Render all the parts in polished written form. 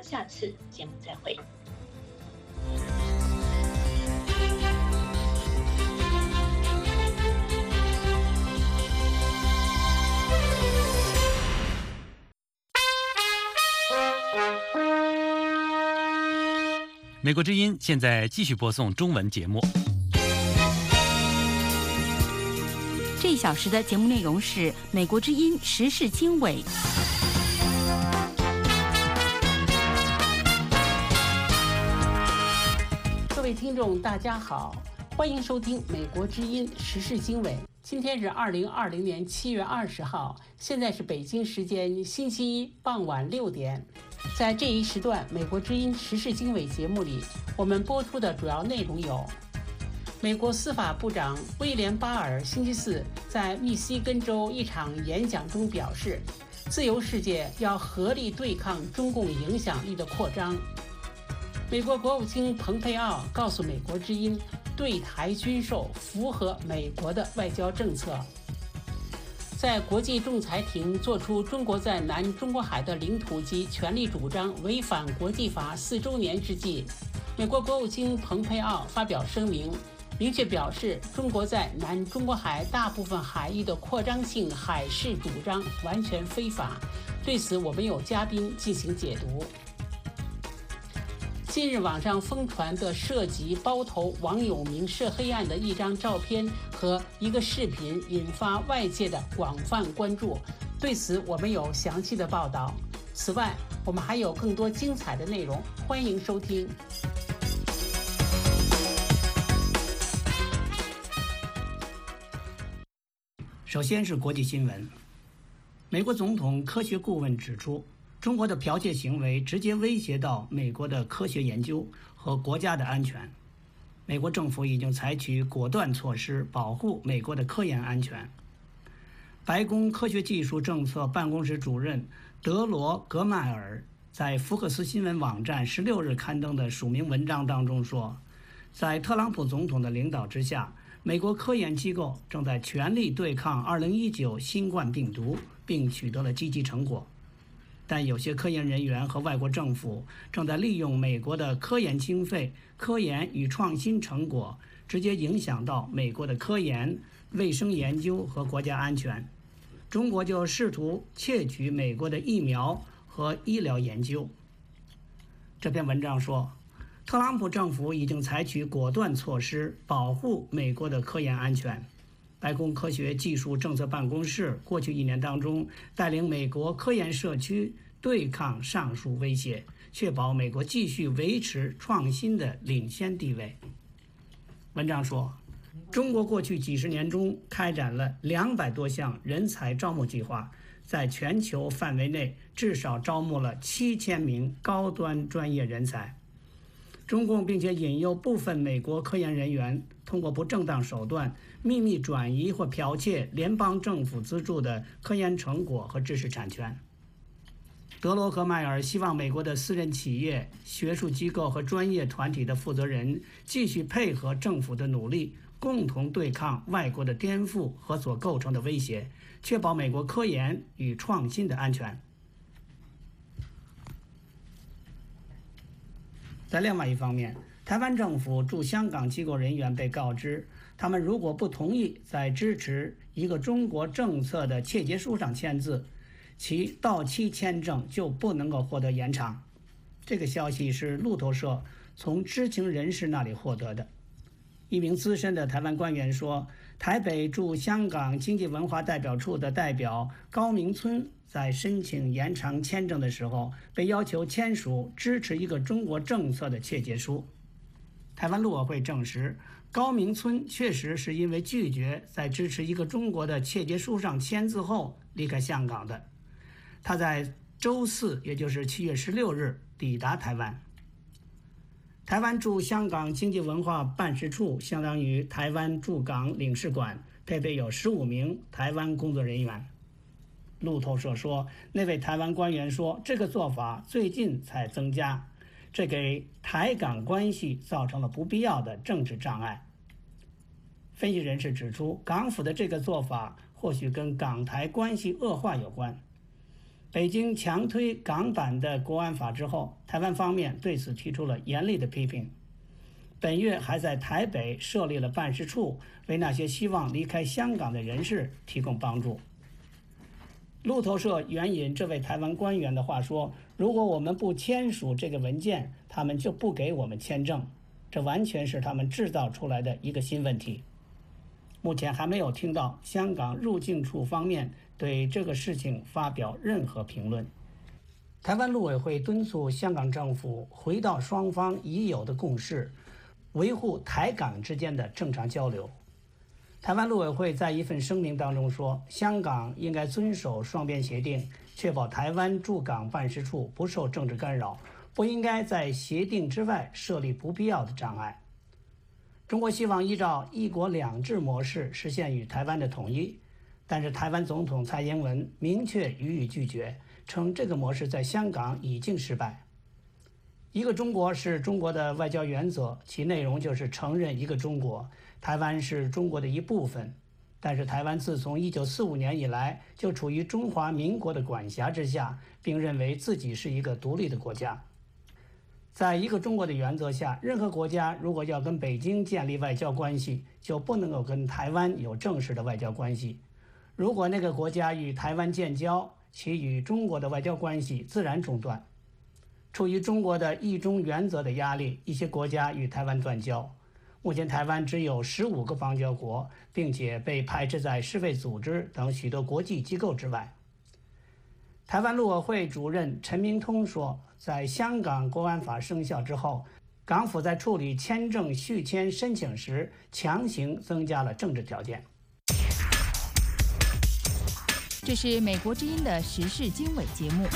下次节目再会。 美国之音现在继续播送中文节目。 这一小时的节目内容是美国之音时事经纬。 各位听众大家好，欢迎收听美国之音时事经纬。今天是2020年7月20号，现在是北京时间星期一傍晚6点。在这一时段美国之音时事经纬节目里，我们播出的主要内容有：美国司法部长威廉·巴尔星期四在密西根州一场演讲中表示，自由世界要合力对抗中共影响力的扩张。美国国务卿蓬佩奥告诉美国之音，对台军售符合美国的外交政策。在国际仲裁庭作出中国在南中国海的领土及权利主张违反国际法4周年之际，美国国务卿蓬佩奥发表声明，明确表示中国在南中国海大部分海域的扩张性海事主张完全非法。对此，我们有嘉宾进行解读。近日网上疯传的涉及包头王友明涉黑案的一张照片和一个视频引发外界的广泛关注，对此我们有详细的报道。此外，我们还有更多精彩的内容，欢迎收听。 首先是国际新闻。美国总统科学顾问指出，中国的剽窃行为直接威胁到美国的科学研究和国家的安全。美国政府已经采取果断措施保护美国的科研安全。白宫科学技术政策办公室主任德罗·格迈尔在福克斯新闻网站16日刊登的署名文章当中说，在特朗普总统的领导之下，美国科研机构正在全力对抗2019新冠病毒，并取得了积极成果。但有些科研人员和外国政府正在利用美国的科研经费、科研与创新成果，直接影响到美国的科研、卫生研究和国家安全。中国就试图窃取美国的疫苗和医疗研究。这篇文章说，特朗普政府已经采取果断措施保护美国的科研安全。白宫科学技术政策办公室过去1年当中，带领美国科研社区对抗上述威胁，确保美国继续维持创新的领先地位。文章说，中国过去几十年中开展了200多项人才招募计划，在全球范围内至少招募了7000名高端专业人才。中共并且引诱部分美国科研人员通过不正当手段秘密转移或剽窃联邦政府资助的科研成果和知识产权。德罗格迈尔希望美国的私人企业、学术机构和专业团体的负责人继续配合政府的努力，共同对抗外国的颠覆和所构成的威胁，确保美国科研与创新的安全。在另外一方面，台湾政府驻香港机构人员被告知，他们如果不同意在支持一个中国政策的切结书上签字，其到期签证就不能够获得延长。这个消息是路透社从知情人士那里获得的。一名资深的台湾官员说，台北驻香港经济文化代表处的代表高明村在申请延长签证的时候，被要求签署支持一个中国政策的切结书。台湾陆委会证实，高明村确实是因为拒绝在支持一个中国的切结书上签字后离开香港的。他在周四，也就是7月16日抵达台湾。台湾驻香港经济文化办事处相当于台湾驻港领事馆，配备有15名台湾工作人员。路透社说，那位台湾官员说，这个做法最近才增加，这给台港关系造成了不必要的政治障碍。分析人士指出，港府的这个做法或许跟港台关系恶化有关。 北京强推港版的国安法之后，台湾方面对此提出了严厉的批评。本月还在台北设立了办事处，为那些希望离开香港的人士提供帮助。路透社援引这位台湾官员的话说，如果我们不签署这个文件，他们就不给我们签证，这完全是他们制造出来的一个新问题。目前还没有听到香港入境处方面对这个事情发表任何评论。台湾陆委会敦促香港政府回到双方已有的共识，维护台港之间的正常交流。台湾陆委会在一份声明当中说，香港应该遵守双边协定，确保台湾驻港办事处不受政治干扰，不应该在协定之外设立不必要的障碍。中国希望依照一国两制模式实现与台湾的统一，但是台湾总统蔡英文明确予以拒绝，称这个模式在香港已经失败。一个中国是中国的外交原则，其内容就是承认一个中国，台湾是中国的一部分。但是台湾自从1945年以来就处于中华民国的管辖之下，并认为自己是一个独立的国家。在一个中国的原则下，任何国家如果要跟北京建立外交关系，就不能够跟台湾有正式的外交关系。如果那个国家与台湾建交，其与中国的外交关系自然中断。出于中国的一中原则的压力，一些国家与台湾断交。目前台湾只有15个邦交国，并且被排斥在世卫组织等许多国际机构之外。台湾陆委会主任陈明通说，在香港国安法生效之后，港府在处理签证续签申请时强行增加了政治条件。 这是美国之音的时事经纬节目。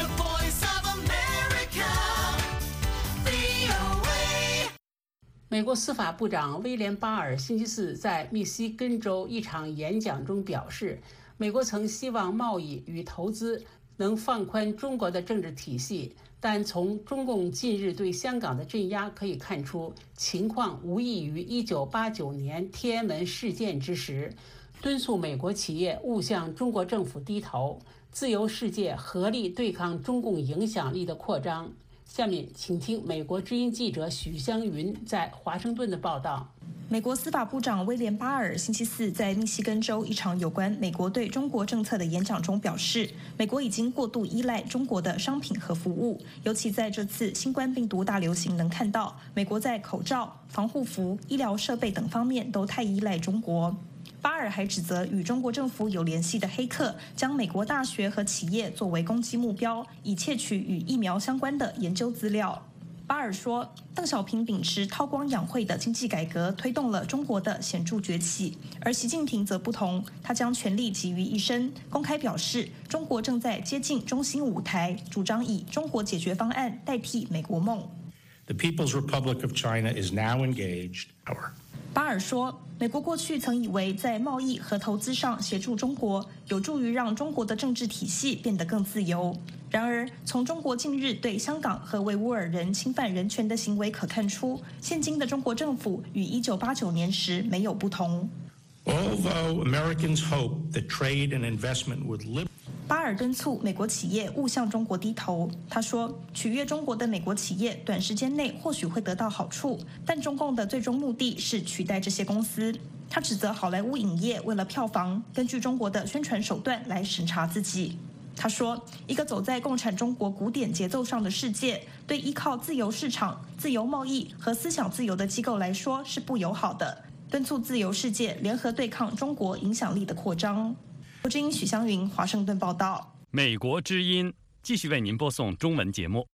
美国司法部长威廉·巴尔星期四在密西根州一场演讲中表示，美国曾希望贸易与投资能放宽中国的政治体系，但从中共近日对香港的镇压可以看出，情况无异于1989年天安门事件之时，敦促美国企业勿向中国政府低头，自由世界合力对抗中共影响力的扩张。下面请听美国之音记者许湘云在华盛顿的报道。 美国司法部长威廉·巴尔星期四在密西根州一场有关美国对中国政策的演讲中表示，美国已经过度依赖中国的商品和服务，尤其在这次新冠病毒大流行能看到，美国在口罩、防护服、医疗设备等方面都太依赖中国。巴尔还指责与中国政府有联系的黑客将美国大学和企业作为攻击目标，以窃取与疫苗相关的研究资料。巴尔说，邓小平秉持韬光养晦的经济改革，推动了中国的显著崛起，而习近平则不同，他将全力集于一身，公开表示中国正在接近中心舞台，主张以中国解决方案代替美国梦。 The People's Republic of China is now engaged. 巴尔说，美国过去曾以为在贸易和投资上协助中国，有助于让中国的政治体系变得更自由。然而，从中国近日对香港和维吾尔人侵犯人权的行为可看出，现今的中国政府与1989年时没有不同。 Although Americans hope that trade and investment would live. 巴尔敦促美国企业勿向中国低头。他说，取悦中国的美国企业短时间内或许会得到好处，但中共的最终目的是取代这些公司。他指责好莱坞影业为了票房，根据中国的宣传手段来审查自己。他说，一个走在共产中国古典节奏上的世界，对依靠自由市场、自由贸易和思想自由的机构来说是不友好的，敦促自由世界联合对抗中国影响力的扩张。美国之音许湘云，华盛顿报道。 美国之音继续为您播送中文节目。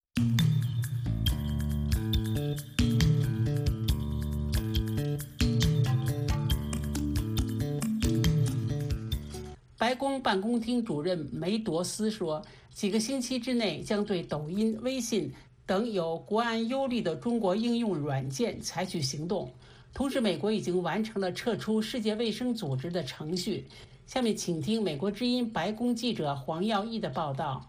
白宫办公厅主任梅多斯说，几个星期之内将对抖音、微信等有国安忧虑的中国应用软件采取行动。同时，美国已经完成了撤出世界卫生组织的程序。下面请听美国之音白宫记者黄耀义的报道。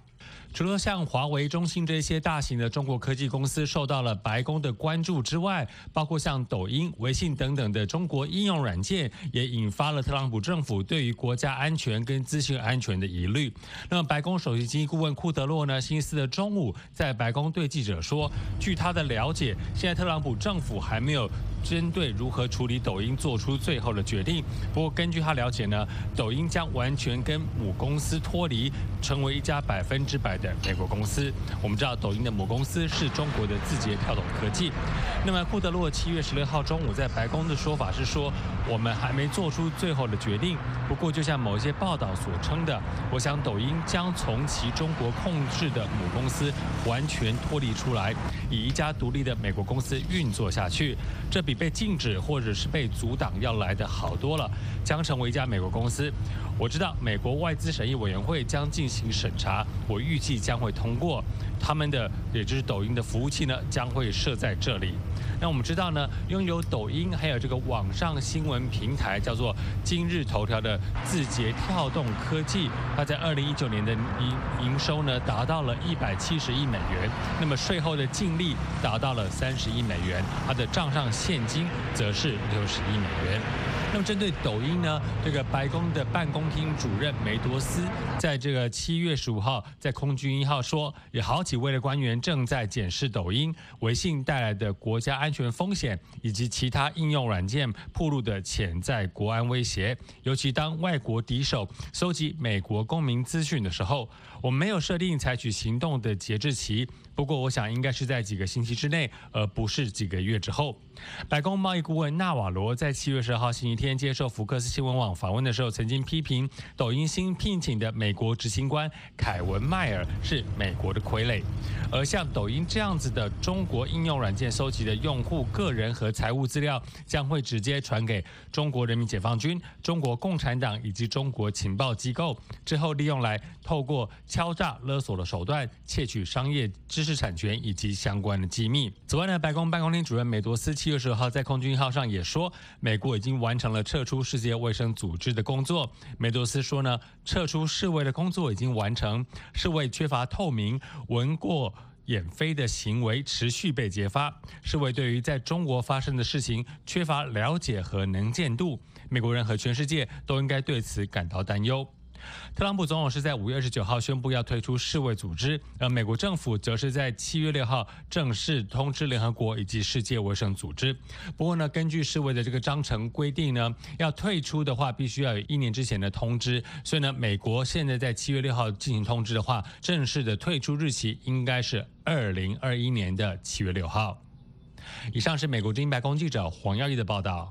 除了像华为、中兴这些大型的中国科技公司受到了白宫的关注之外，包括像抖音、微信等等的中国应用软件，也引发了特朗普政府对于国家安全跟资讯安全的疑虑。那么，白宫首席经济顾问库德洛呢，星期四的中午在白宫对记者说，据他的了解，现在特朗普政府还没有针对如何处理抖音做出最后的决定。不过，根据他了解呢，抖音将完全跟母公司脱离，成为一家100%的美国公司。我们知道，抖音的母公司是中国的字节跳动科技。那么，库德洛7月16号中午在白宫的说法是说，我们还没做出最后的决定。不过，就像某一些报道所称的，我想抖音将从其中国控制的母公司完全脱离出来，以一家独立的美国公司运作下去。这比被禁止或者是被阻挡要来的好多了，将成为一家美国公司。我知道美国外资审议委员会将进行审查，我预计将会通过。他们的也就是抖音的服务器呢，将会设在这里。那我们知道呢，拥有抖音还有这个网上新闻平台叫做今日头条的字节跳动科技，它在2019年的营收呢达到了170亿美元，那么税后的净利达到了30亿美元，它的账上现金则是60亿美元。那么针对抖音呢，这个白宫的办公厅主任梅多斯在这个7月15号在空军1号说，有好几位的官员正在检视抖音、微信带来的国家安全风险，以及其他应用软件暴露的潜在国安威胁。尤其当外国敌手搜集美国公民资讯的时候，我们没有设定采取行动的节制期，不过我想应该是在几个星期之内，而不是几个月之后。白宫贸易顾问纳瓦罗在7月12号星期天接受福克斯新闻网访问的时候，曾经批评抖音新聘请的美国执行官凯文迈尔是美国的傀儡，而像抖音这样子的中国应用软件收集的用户个人和财务资料，将会直接传给中国人民解放军、中国共产党以及中国情报机构，之后利用来透过敲诈勒索的手段窃取商业知识产权以及相关的机密。此外呢，白宫办公厅主任梅多斯7月10号在空军1号上也说，美国已经完成了撤出世界卫生组织的工作。梅多斯说呢，撤出世卫的工作已经完成，世卫缺乏透明、闻过眼飞的行为持续被揭发，世卫对于在中国发生的事情缺乏了解和能见度，美国人和全世界都应该对此感到担忧。特朗普总统是在5月29号宣布要退出世卫组织，而美国政府则是在7月6号正式通知联合国以及世界卫生组织。不过呢，根据世卫的这个章程规定呢，要退出的话必须要有1年之前的通知，所以呢，美国现在在7月6号进行通知的话，正式的退出日期应该是2021年的7月6号。以上是美国之音白宫记者黄耀义的报道。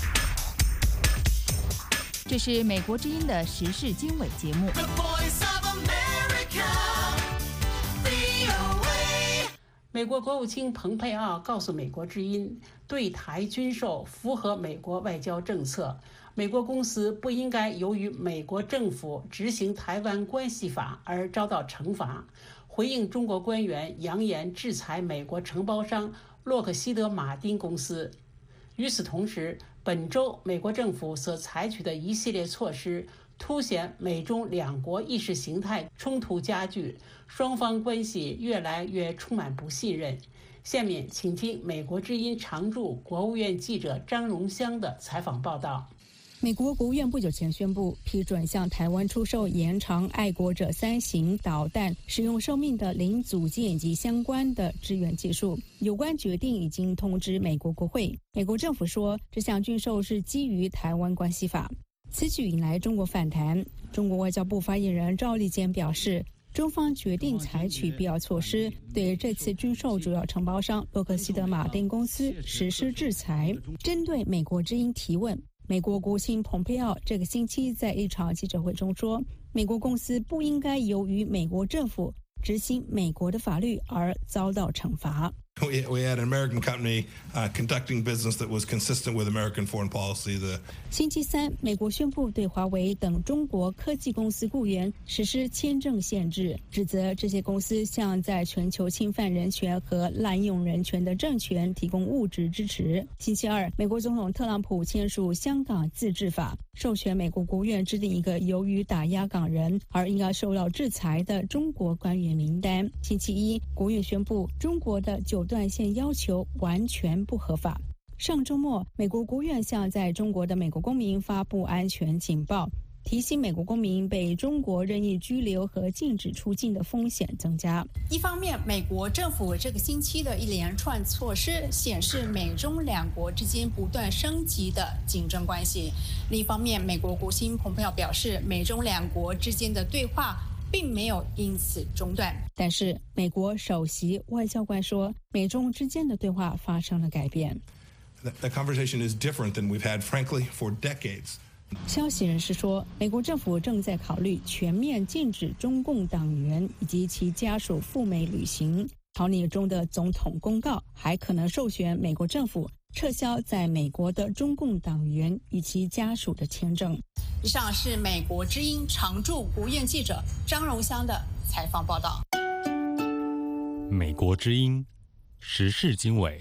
这是美国之音的时事经纬节目。 美国国务卿蓬佩奥告诉美国之音，对台军售符合美国外交政策，美国公司不应该由于美国政府执行台湾关系法而遭到惩罚。回应中国官员扬言制裁美国承包商洛克希德马丁公司。与此同时，本周美国政府所采取的一系列措施，凸显美中两国意识形态冲突加剧，双方关系越来越充满不信任。下面请听美国之音常驻国务院记者张荣香的采访报道。 美国国务院不久前宣布批准向台湾出售延长爱国者3型导弹使用寿命的零组件以及相关的支援技术。有关决定已经通知美国国会。美国政府说，这项军售是基于台湾关系法。此举引来中国反弹。中国外交部发言人赵立坚表示，中方决定采取必要措施，对这次军售主要承包商洛克希德马丁公司实施制裁。针对美国之音提问，美国国务卿蓬佩奥这个星期在一场记者会中说，美国公司不应该由于美国政府执行美国的法律而遭到惩罚。 We had an American company conducting business that was consistent with American foreign policy. 星期三，美国宣布对华为等中国科技公司雇员实施签证限制，指责这些公司向在全球侵犯人权和滥用人权的政权提供物质支持。星期二，美国总统特朗普签署香港自治法，授权美国国务院制定一个由于打压港人而应该受到制裁的中国官员名单。星期一，国务院宣布中国的9段线要求完全不合法。上周末，美国国务院向在中国的美国公民发布安全警报，提醒美国公民被中国任意拘留和禁止出境的风险增加。 一方面，美国政府这个星期的一连串措施显示美中两国之间不断升级的竞争关系；另一方面，美国国务卿蓬佩奥表示，美中两国之间的对话并没有因此中断。 但是，美国首席外交官说，美中之间的对话发生了改变。 That conversation is different than we've had, frankly, for decades. 消息人士说，美国政府正在考虑全面禁止中共党员以及其家属赴美旅行。逃匿中的总统公告还可能授权美国政府撤销在美国的中共党员与其家属的签证。 以上是美国之音常驻国务院记者张荣香的采访报道。 美国之音时事经纬。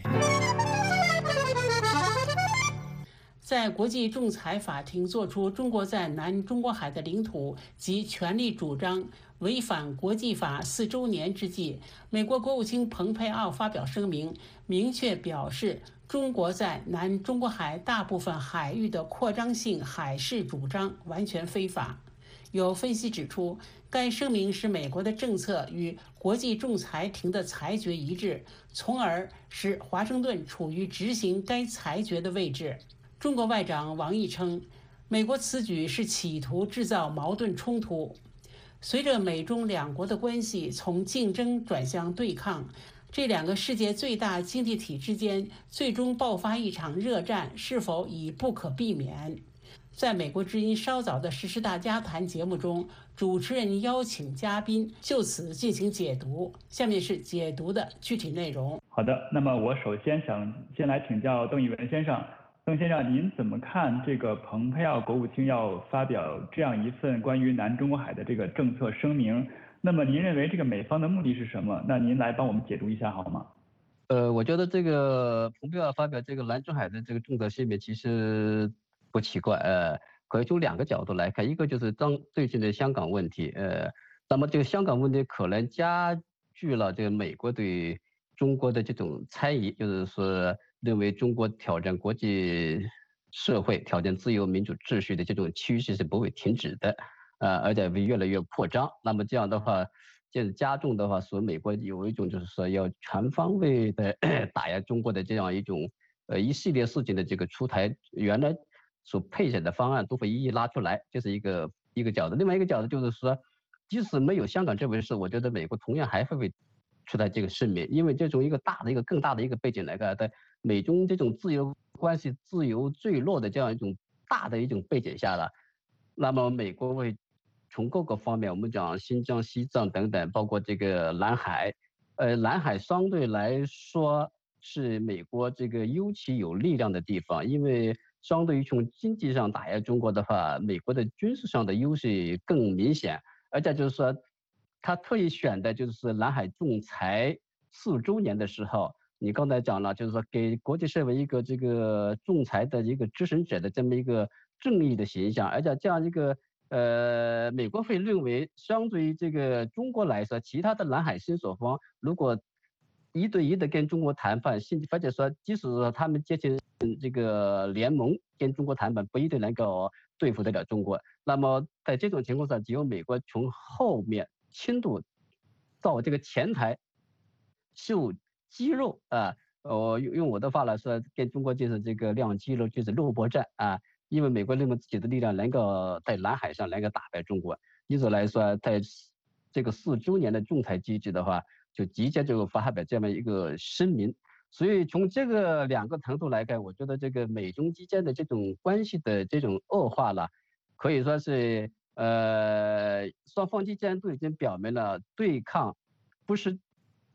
在国际仲裁法庭作出中国在南中国海的领土及权利主张违反国际法4周年之际，美国国务卿蓬佩奥发表声明，明确表示中国在南中国海大部分海域的扩张性海事主张完全非法。有分析指出，该声明使美国的政策与国际仲裁庭的裁决一致，从而使华盛顿处于执行该裁决的位置。中国外长王毅称，美国此举是企图制造矛盾冲突。随着美中两国的关系从竞争转向对抗，这两个世界最大经济体之间最终爆发一场热战是否已不可避免？在美国之音稍早的时事大家谈节目中，主持人邀请嘉宾就此进行解读。下面是解读的具体内容。 好的，那么我首先想先来请教邓一文先生。邓先生，您怎么看这个蓬佩奥国务卿要发表这样一份关于南中国海的这个政策声明？那么您认为这个美方的目的是什么？那您来帮我们解读一下好吗？ 我觉得这个蓬佩奥发表这个南中海的这个政策声明其实不奇怪，可以从2个角度来看，一个就是最近的香港问题，那么这个香港问题可能加剧了这个美国对中国的这种猜疑，就是说认为中国挑战国际社会、挑战自由民主秩序的这种趋势是不会停止的，而且会越来越扩张。那么这样的话，就是加重的话，说美国有一种就是说要全方位的打压中国的这样一种一系列事情的这个出台，原来所配选的方案都会一一拉出来，这是一个角度。另外一个角度就是说，即使没有香港这回事，我觉得美国同样还会出台这个声明，因为这种更大的一个背景来看，在美中这种自由关系自由坠落的这样一种大的一种背景下了，那么美国会从各个方面，我们讲新疆、西藏等等，包括这个南海，南海相对来说是美国这个尤其有力量的地方，因为相对于从经济上打压中国的话，美国的军事上的优势更明显，而且就是说，他特意选的就是南海仲裁4周年的时候，你刚才讲了，就是说给国际社会一个这个仲裁的一个支持者的这么一个正义的形象，而且这样一个美国会认为，相对于这个中国来说，其他的南海新手方如果1对1的跟中国谈判，或者说即使说他们结成这个联盟跟中国谈判，不一定能够对付得了中国。那么在这种情况下，只有美国从后面轻度到这个前台秀肌肉啊，用我的话来说，跟中国就是这个亮肌肉，就是肉搏战啊。因为美国认为自己的力量能够在南海上能够打败中国，因此来说，在这个4周年的仲裁机制的话，就直接就发表这么一个声明。所以从这个2个程度来看，我觉得这个美中之间的这种关系的这种恶化了，可以说是双方之间都已经表明了对抗不是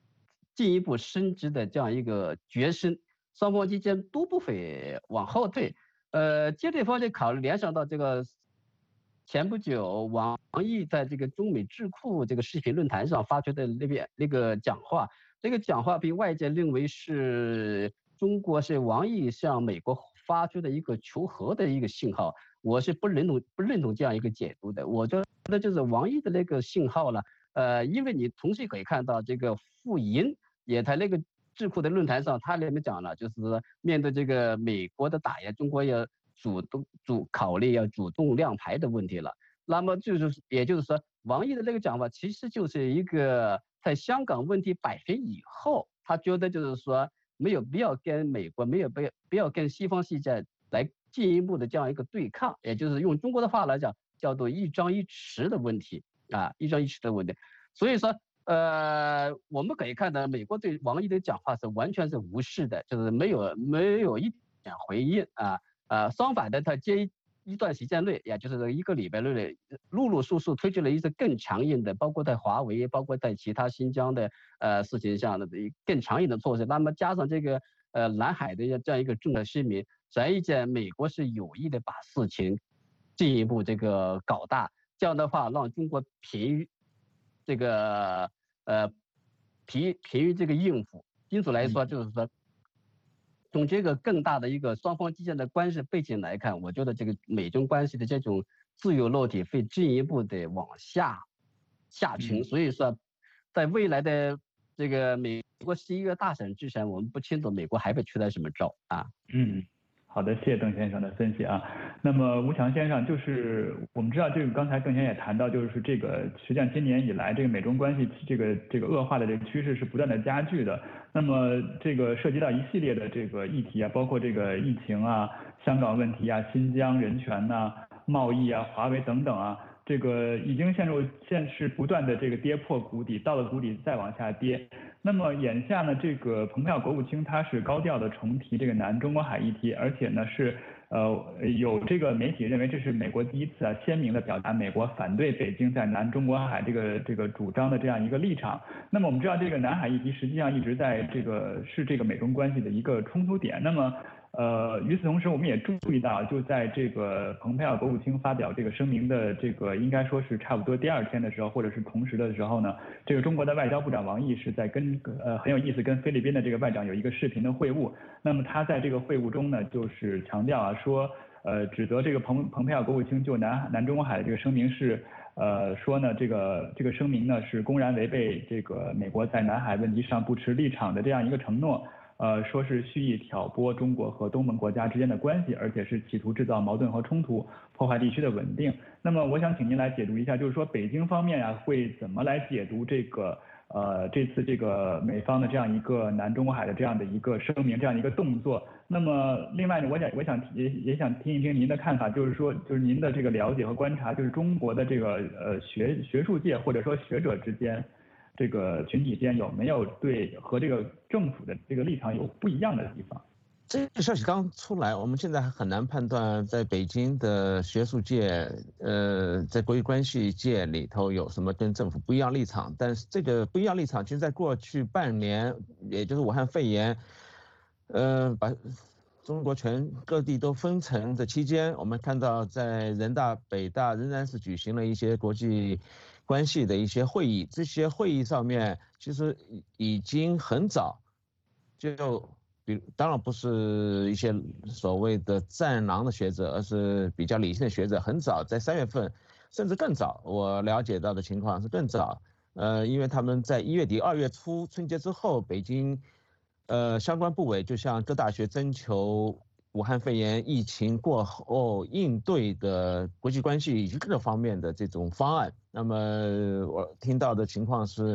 进一步升级的这样一个决心，双方之间都不会往后退。接对方就联想到这个前不久王毅在这个中美智库这个视频论坛上发出的那个讲话，这个讲话被外界认为是中国是王毅向美国发出的一个求和的一个信号，我是不认同这样一个解读的。我觉得就是王毅的那个信号呢，因为你同时可以看到这个傅莹也在那个智库的论坛上，他里面讲了，就是面对这个美国的打压，中国要考虑要主动亮牌的问题了。那么也就是说，王毅的那个讲法其实就是一个在香港问题摆平以后，他觉得就是说没有必要跟美国，没有必要跟西方世界来进一步的这样一个对抗，也就是用中国的话来讲，叫做一张一弛的问题啊，一张一弛的问题。所以说，我们可以看到，美国对王毅的讲话是完全是无视的，就是没有一点回应啊。相反的，他一段时间内，也就是1个礼拜内，陆陆续续推出了一些更强硬的，包括在华为，包括在其他新疆的事情上的更强硬的措施。那么加上这个南海的这样一个重大声明，显而见美国是有意的把事情进一步这个搞大，这样的话让中国疲于这个疲于这个应付。因此来说，就是说，从这个更大的一个双方之间的关系背景来看，我觉得这个美中关系的这种自由落体会进一步的往下沉。所以说，在未来的这个美国11月大选之前，我们不清楚美国还会出来什么招啊。 好的，谢谢邓先生的分析啊。那么吴强先生，就是我们知道，这个刚才邓先生也谈到，就是这个实际上今年以来，这个美中关系这个恶化的这个趋势是不断的加剧的。那么这个涉及到一系列的这个议题啊，包括这个疫情啊、香港问题啊、新疆人权呐、贸易啊、华为等等啊，这个已经现是不断的这个跌破谷底，到了谷底再往下跌。那么眼下呢，这个蓬佩奥国务卿他是高调的重提这个南中国海议题，而且呢是有这个媒体认为这是美国第一次鲜明的表达美国反对北京在南中国海这个主张的这样一个立场。那么我们知道这个南海议题实际上一直在这个美中关系的一个冲突点。那么与此同时，我们也注意到，就在这个蓬佩奥国务卿发表这个声明的这个应该说是差不多第2天的时候，或者是同时的时候呢，这个中国的外交部长王毅是在很有意思，跟菲律宾的这个外长有一个视频的会晤。那么他在这个会晤中呢，就是强调啊，说指责这个蓬佩奥国务卿就南中国海的这个声明是说呢，这个声明呢是公然违背这个美国在南海问题上不持立场的这样一个承诺。说是蓄意挑拨中国和东盟国家之间的关系，而且是企图制造矛盾和冲突，破坏地区的稳定。那么我想请您来解读一下，就是说北京方面啊会怎么来解读这个这次这个美方的这样一个南中国海的这样的一个声明，这样一个动作。那么另外呢，我想也想听一听您的看法，就是说就是您的这个了解和观察，就是中国的这个学术界或者说学者之间。这个群体间有没有和这个政府的这个立场有不一样的地方？ 这个消息刚出来，我们现在还很难判断在北京的学术界，在国际关系界里头有什么跟政府不一样立场。但是这个不一样立场，其实在过去半年，也就是武汉肺炎，把中国全各地都封城的期间，我们看到在人大、北大仍然是举行了一些国际关系的一些会议，这些会议上面其实已经很早就，当然不是一些所谓的战狼的学者，而是比较理性的学者，很早在3月份，甚至更早，我了解到的情况是更早，因为他们在1月底2月初春节之后，北京相关部委就向各大学征求武汉肺炎疫情过后应对的国际关系以及各个方面的这种方案。那么我听到的情况是，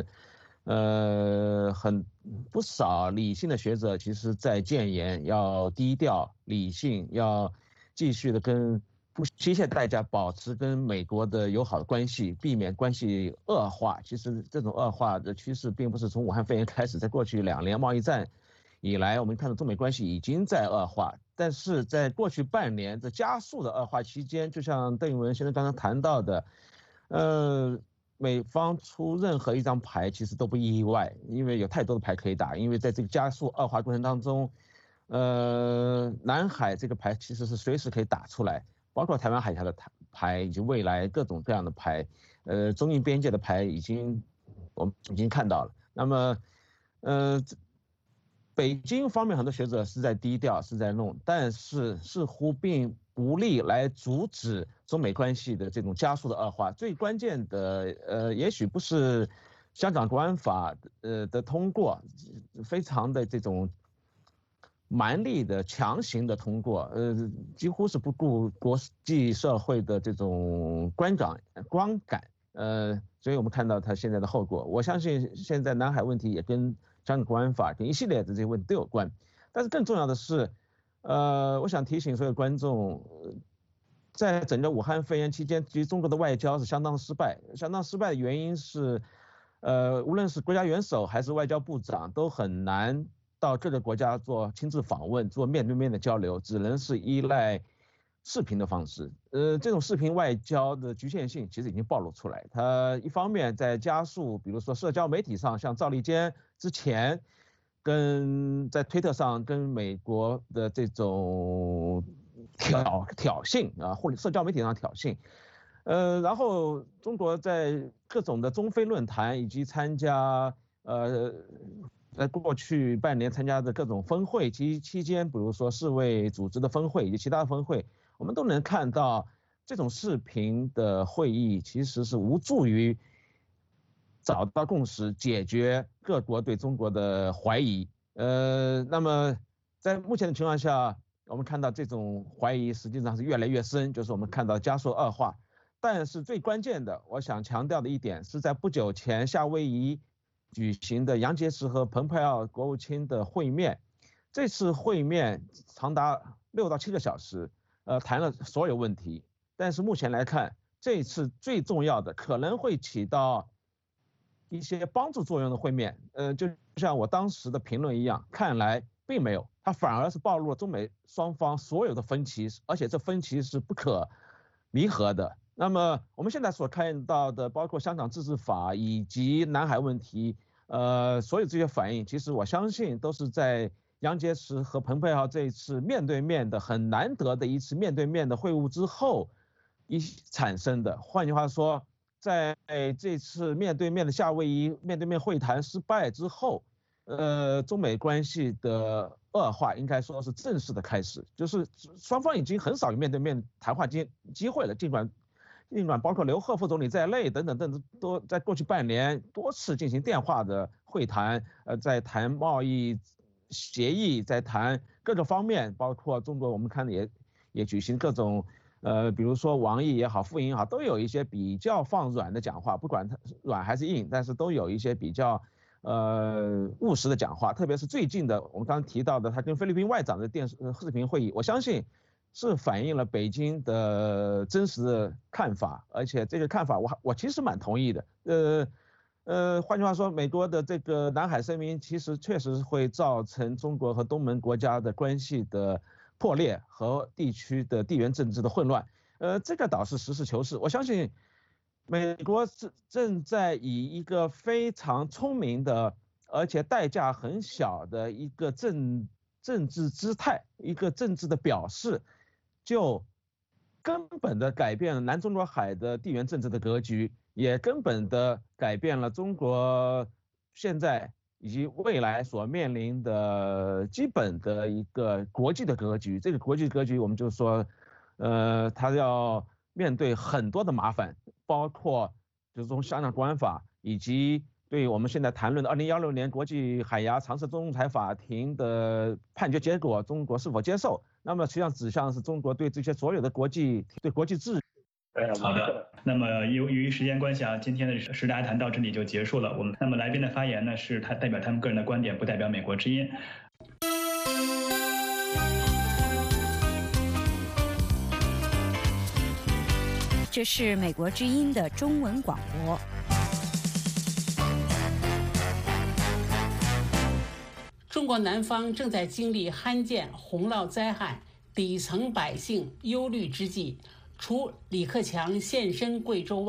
不少理性的学者其实在建言要低调、理性，要继续的不惜一切代价保持跟美国的友好的关系，避免关系恶化。其实这种恶化的趋势并不是从武汉肺炎开始，在过去2年贸易战以来，我们看到中美关系已经在恶化，但是在过去半年这加速的恶化期间，就像邓颖文先生刚刚谈到的， 美方出任何一张牌其实都不意外，因为有太多的牌可以打。因为在这个加速恶化过程当中，南海这个牌其实是随时可以打出来，包括台湾海峡的牌以及未来各种各样的牌，中印边界的牌我们已经看到了。那么，北京方面很多学者是在低调，是在弄，但是似乎并无力来阻止中美关系的这种加速的恶化。最关键的，也许不是香港国安法的通过，非常的这种蛮力的强行的通过，几乎是不顾国际社会的这种观感，所以我们看到它现在的后果。我相信现在南海问题也跟香港国安法跟一系列的这些问题都有关，但是更重要的是，我想提醒所有观众，在整个武汉肺炎期间，其实中国的外交是相当失败。相当失败的原因是，无论是国家元首还是外交部长，都很难到各个国家做亲自访问、做面对面的交流，只能是依赖视频的方式。这种视频外交的局限性其实已经暴露出来。它一方面在加速，比如说社交媒体上，像赵立坚之前在推特上跟美国的这种挑衅啊，或者社交媒体上挑衅，然后中国在各种的中非论坛以及参加在过去半年参加的各种峰会期间，比如说世卫组织的峰会以及其他的峰会，我们都能看到这种视频的会议其实是无助于找到共识，解决各国对中国的怀疑。那么在目前的情况下，我们看到这种怀疑实际上是越来越深，就是我们看到加速恶化。但是最关键的，我想强调的一点是在不久前夏威夷举行的杨洁篪和蓬佩奥国务卿的会面。这次会面长达6到7个小时，谈了所有问题。但是目前来看，这次最重要的可能会起到一些帮助作用的会面，就像我当时的评论一样，看来并没有，它反而是暴露了中美双方所有的分歧，而且这分歧是不可弥合的。那么我们现在所看到的，包括香港自治法以及南海问题，所有这些反应，其实我相信都是在杨洁篪和蓬佩奥这一次面对面的很难得的一次面对面的会晤之后产生的。换句话说，在这次面对面的夏威夷面对面会谈失败之后，中美关系的恶化应该说是正式的开始，就是双方已经很少有面对面谈话机会了，尽管包括刘鹤副总理在内等等都在过去半年多次进行电话的会谈，在谈贸易协议，在谈各个方面，包括中国我们看也举行各种比如说王毅也好，傅莹也好，都有一些比较放软的讲话，不管它软还是硬，但是都有一些比较务实的讲话。特别是最近的我们刚刚提到的他跟菲律宾外长的视频会议，我相信是反映了北京的真实的看法，而且这个看法我其实蛮同意的。换句话说，美国的这个南海声明其实确实会造成中国和东盟国家的关系的破裂和地区的地缘政治的混乱。这个倒是实事求是，我相信美国正在以一个非常聪明的，而且代价很小的一个政治姿态，一个政治的表示，就根本的改变了南中国海的地缘政治的格局，也根本的改变了中国现在以及未来所面临的基本的一个国际的格局。这个国际格局，我们就说，它要面对很多的麻烦，包括就是从香港国安法以及对我们现在谈论的2016年国际海牙常设仲裁法庭的判决结果，中国是否接受？那么实际上指向是中国对这些所有的国际秩序。 好的，那么由于时间关系啊，今天的时大家谈到这里就结束了。那么来宾的发言呢，是他代表他们个人的观点，不代表美国之音。 这是美国之音的中文广播。 中国南方正在经历罕见洪涝灾害，底层百姓忧虑之际，除李克强现身贵州外，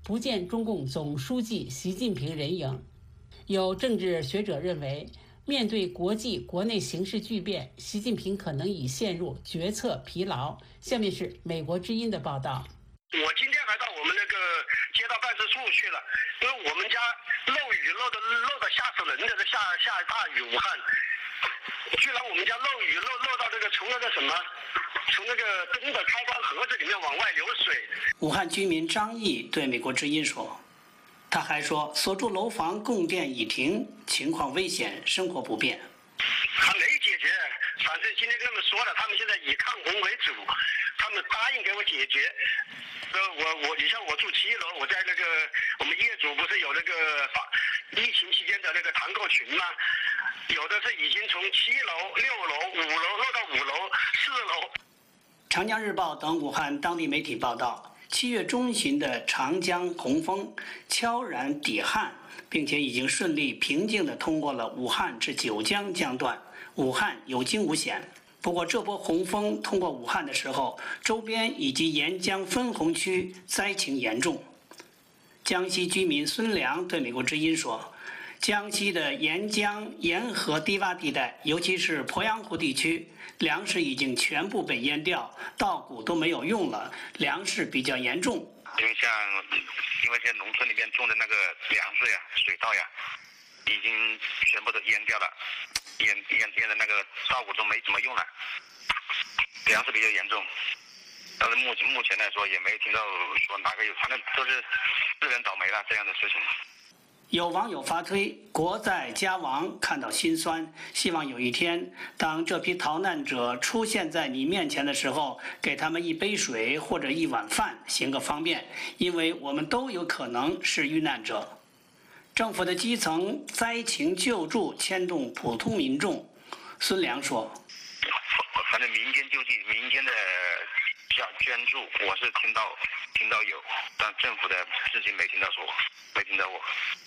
不见中共总书记习近平人影。有政治学者认为，面对国际国内形势巨变，习近平可能已陷入决策疲劳。下面是美国之音的报道。 我今天还到我们那个街道办事处去了，因为我们家漏雨漏的吓死人的，下大雨，武汉居然我们家漏雨漏到这个从那个灯的开关盒子里面往外流水。 武汉居民张毅对美国之音说，他还说所住楼房供电已停，情况危险，生活不便。 还没解决，反正今天跟他们说了，他们现在以抗洪为主，他们答应给我解决。你像我住7楼，我在那个我们业主不是有那个疫情期间的那个团购群吗？有的是已经从7楼、6楼、5楼落到5楼、4楼。 长江日报等武汉当地媒体报道，7月中旬的长江洪峰悄然抵汉，并且已经顺利平静地通过了武汉至九江江段，武汉有惊无险。不过这波洪峰通过武汉的时候，周边以及沿江分洪区灾情严重。江西居民孙良对美国之音说，江西的沿江沿河低洼地带，尤其是鄱阳湖地区，粮食已经全部被淹掉，稻谷都没有用了，粮食比较严重。 因为现在农村里面种的那个粮食呀、水稻呀，已经全部都淹掉了，淹的那个稻谷都没怎么用了，粮食比较严重。但是目前来说也没有听到说哪个有，反正都是自认倒霉了这样的事情。 有网友发推，国在家亡，看到心酸，希望有一天，当这批逃难者出现在你面前的时候，给他们一杯水或者一碗饭，行个方便，因为我们都有可能是遇难者。政府的基层灾情救助牵动普通民众，孙良说：“ 反正民间救济、民间的捐助，我是听到有，但政府的至今没听到过。”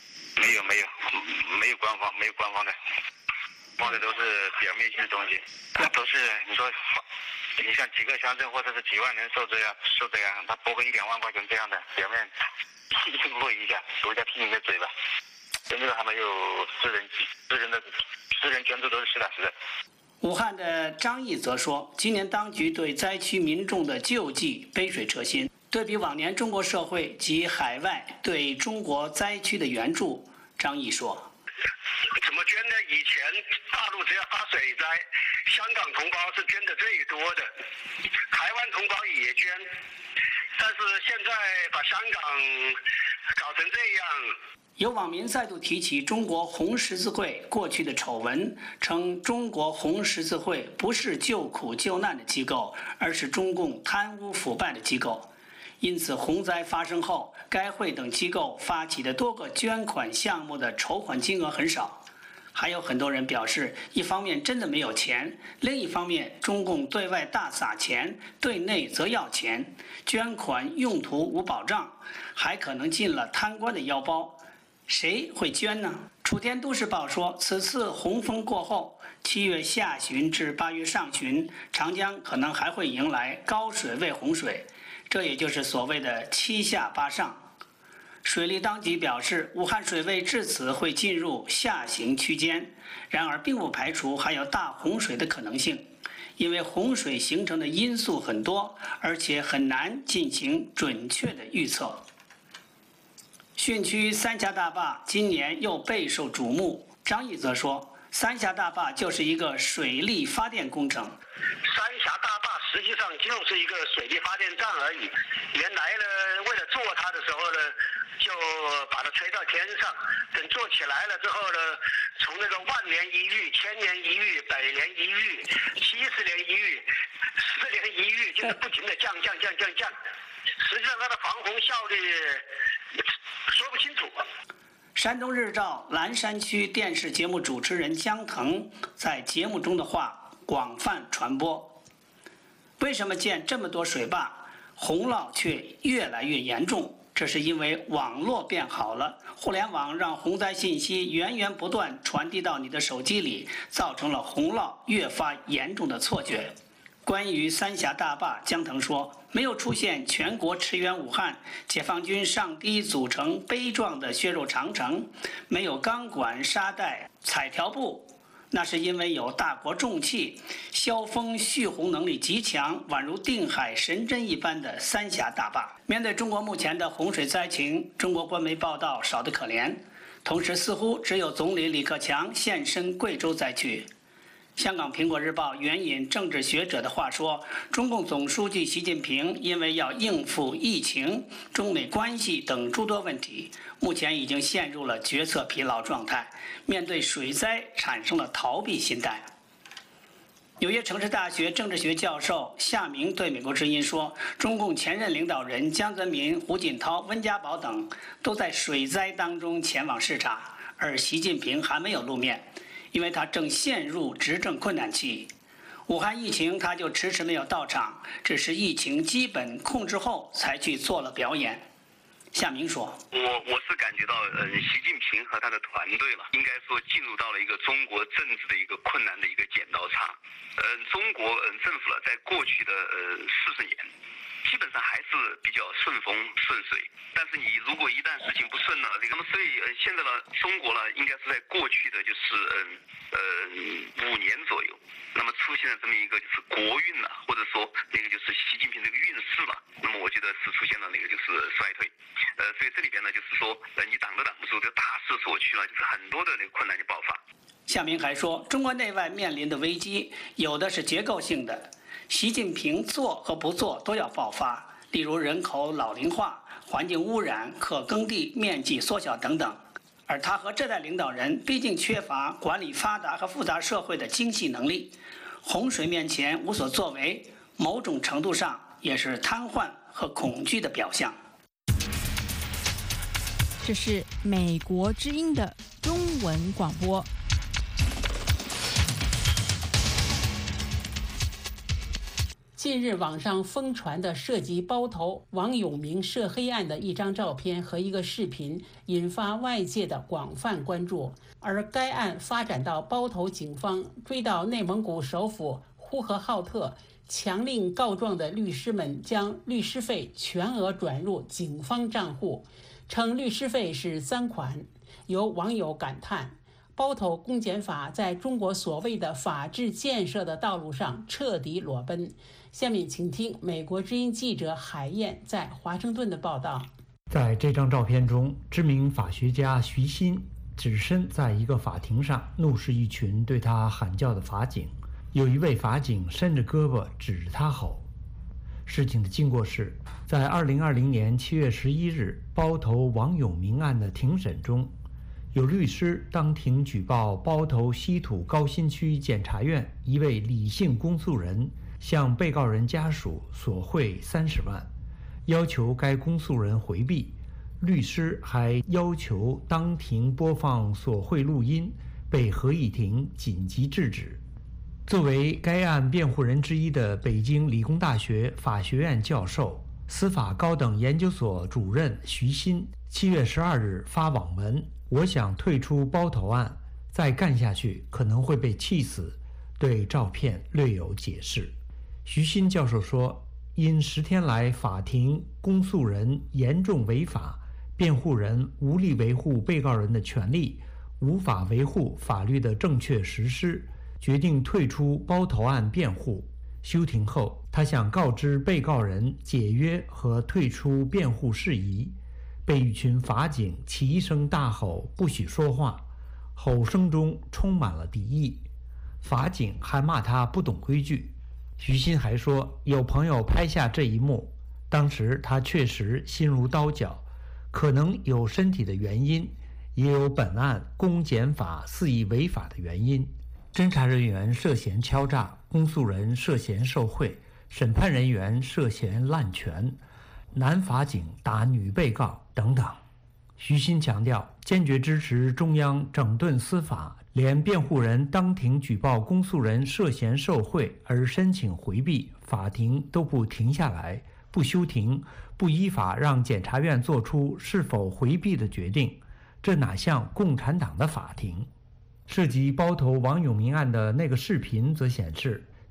没有官方的，放的都是表面性的东西，都是你说，你像几个乡镇或者是几万人受这样，他拨个1-2万块钱这样的，表面过一下，国家听你的嘴吧，真正还没有私人捐助都是实打实的。 武汉的张毅则说，今年当局对灾区民众的救济杯水车薪。对比往年中国社会及海外对中国灾区的援助，张毅说：“ 怎么捐呢？以前大陆只要发水灾，香港同胞是捐的最多的，台湾同胞也捐，但是现在把香港搞成这样。” 有网民再度提起中国红十字会过去的丑闻，称中国红十字会不是救苦救难的机构，而是中共贪污腐败的机构。因此，洪灾发生后，该会等机构发起的多个捐款项目的筹款金额很少。还有很多人表示，一方面真的没有钱，另一方面中共对外大撒钱，对内则要钱，捐款用途无保障，还可能进了贪官的腰包。谁会捐呢？楚天都市报说，此次洪峰过后，7月下旬至8月上旬，长江可能还会迎来高水位洪水。这也就是所谓的7下8上。水利当局表示，武汉水位至此会进入下行区间，然而并不排除还有大洪水的可能性，因为洪水形成的因素很多，而且很难进行准确的预测。汛区三峡大坝今年又备受瞩目，张毅则说，三峡大坝就是一个水力发电工程。 三峡大坝实际上就是一个水力发电站而已。原来呢，为了做它的时候呢，就把它吹到天上。等做起来了之后呢，从那个万年一遇、1000年一遇、100年一遇、70年一遇、10年一遇，就是不停的降。实际上它的防洪效率说不清楚。 山东日照蓝山区电视节目主持人姜腾在节目中的话广泛传播。为什么建这么多水坝，洪涝却越来越严重？这是因为网络变好了，互联网让洪灾信息源源不断传递到你的手机里，造成了洪涝越发严重的错觉。 关于三峡大坝，江腾说，没有出现全国驰援武汉，解放军上堤组成悲壮的血肉长城，没有钢管、沙袋、彩条布，那是因为有大国重器，消峰蓄洪能力极强，宛如定海神针一般的三峡大坝。面对中国目前的洪水灾情，中国官媒报道少得可怜，同时似乎只有总理李克强现身贵州灾区。香港《苹果日报》援引政治学者的话说，中共总书记习近平因为要应付疫情、中美关系等诸多问题，目前已经陷入了决策疲劳状态，面对水灾产生了逃避心态。纽约城市大学政治学教授夏明对美国之音说，中共前任领导人江泽民、胡锦涛、温家宝等都在水灾当中前往视察，而习近平还没有露面，因为他正陷入执政困难期。武汉疫情他就迟迟没有到场，只是疫情基本控制后才去做了表演。夏明说， 我是感觉到习近平和他的团队了，应该说进入到了一个中国政治的一个困难的一个剪刀差。中国政府在过去的40年基本上还是比较顺风顺水，但是你如果一旦事情不顺了，那么所以现在中国应该是在过去的就是5年左右，那么出现了这么一个就是国运了，或者说那个就是习近平这个运势了，那么我觉得是出现了那个就是衰退。所以这里边呢就是说你挡都挡不住，这大势所趋了，就是很多的那个困难就爆发。 夏明还说，中国内外面临的危机有的是结构性的，习近平做和不做都要爆发，例如人口老龄化、环境污染、可耕地面积缩小等等。而他和这代领导人毕竟缺乏管理发达和复杂社会的精细能力，洪水面前无所作为，某种程度上也是瘫痪和恐惧的表象。 这是美国之音的中文广播。 近日网上疯传的涉及包头王永明涉黑案的一张照片和一个视频，引发外界的广泛关注。而该案发展到包头警方追到内蒙古首府呼和浩特，强令告状的律师们将律师费全额转入警方账户，称律师费是赃款。有网友感叹，包头公检法在中国所谓的法治建设的道路上彻底裸奔。下面请听美国之音记者海燕在华盛顿的报道。 在这张照片中，知名法学家徐新只身在一个法庭上，怒视一群对他喊叫的法警。有一位法警伸着胳膊指着他吼。事情的经过是，在2020年7月11日包头王永明案的庭审中，有律师当庭举报包头西土高新区检察院一位李姓公诉人向被告人家属索贿30万，要求该公诉人回避。律师还要求当庭播放索贿录音，被合议庭紧急制止。作为该案辩护人之一的北京理工大学法学院教授、司法高等研究所主任徐新7月12日发网文，我想退出包头案，再干下去可能会被气死，对照片略有解释。徐新教授说，因10天来法庭公诉人严重违法，辩护人无力维护被告人的权利，无法维护法律的正确实施，决定退出包头案辩护。休庭后，他想告知被告人解约和退出辩护事宜，被一群法警齐声大吼不许说话，吼声中充满了敌意，法警还骂他不懂规矩。徐新还说，有朋友拍下这一幕，当时他确实心如刀绞，可能有身体的原因，也有本案公检法肆意违法的原因。侦查人员涉嫌敲诈，公诉人涉嫌受贿，审判人员涉嫌滥权，男法警打女被告等等。徐新强调，坚决支持中央整顿司法，连辩护人当庭举报公诉人涉嫌受贿而申请回避，法庭都不停下来，不休庭，不依法让检察院做出是否回避的决定，这哪像共产党的法庭？涉及包头王永明案的那个视频则显示，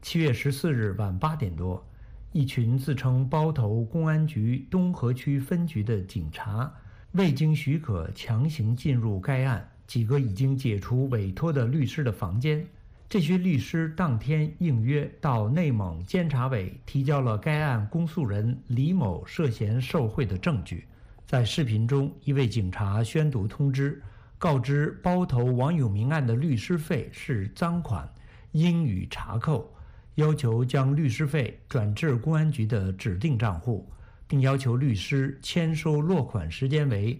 7月14日晚8点多，一群自称包头公安局东河区分局的警察未经许可强行进入该案几个已经解除委托的律师的房间。这些律师当天应约到内蒙监察委提交了该案公诉人李某涉嫌受贿的证据。在视频中，一位警察宣读通知，告知包头王永明案的律师费是赃款，应予查扣，要求将律师费转至公安局的指定账户，并要求律师签收落款时间为